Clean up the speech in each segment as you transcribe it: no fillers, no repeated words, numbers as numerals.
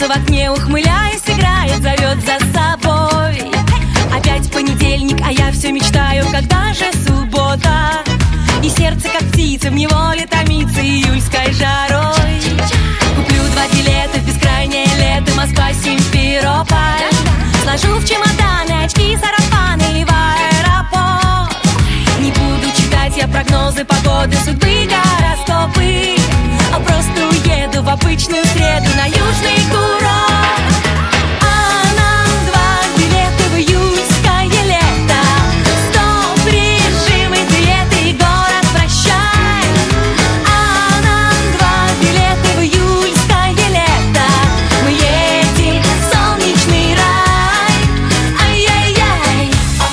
солнце в окне, ухмыляясь, играет, зовет за собой. Опять понедельник, а я все мечтаю, когда же суббота. И сердце, как птица, в неволе томится июльской жарой. Куплю 2 билета в бескрайнее лето, Москва, Симферополь. Сложу в чемоданы очки, сарафаны и в аэропорт. Не буду читать я прогнозы погоды, судьбы, гороскопы, а просто уеду в обычную среду на южный курорт. А нам 2 билета в июльское лето. Стоп, режимы, диеты, город, прощай. А нам 2 билета в июльское лето. Мы едем в солнечный рай. Ай-яй-яй.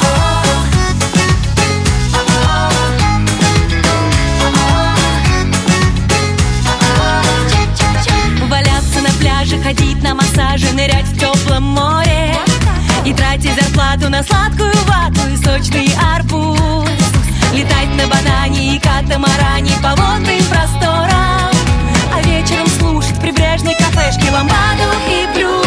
Валяться на пляже, ходить на массаже, нырять в теплом море и тратить зарплату на сладкую вату и сочный арбуз. Летать на банане и катамаране по водным просторам, а вечером слушать в прибрежной кафешке ламбаду и блюз.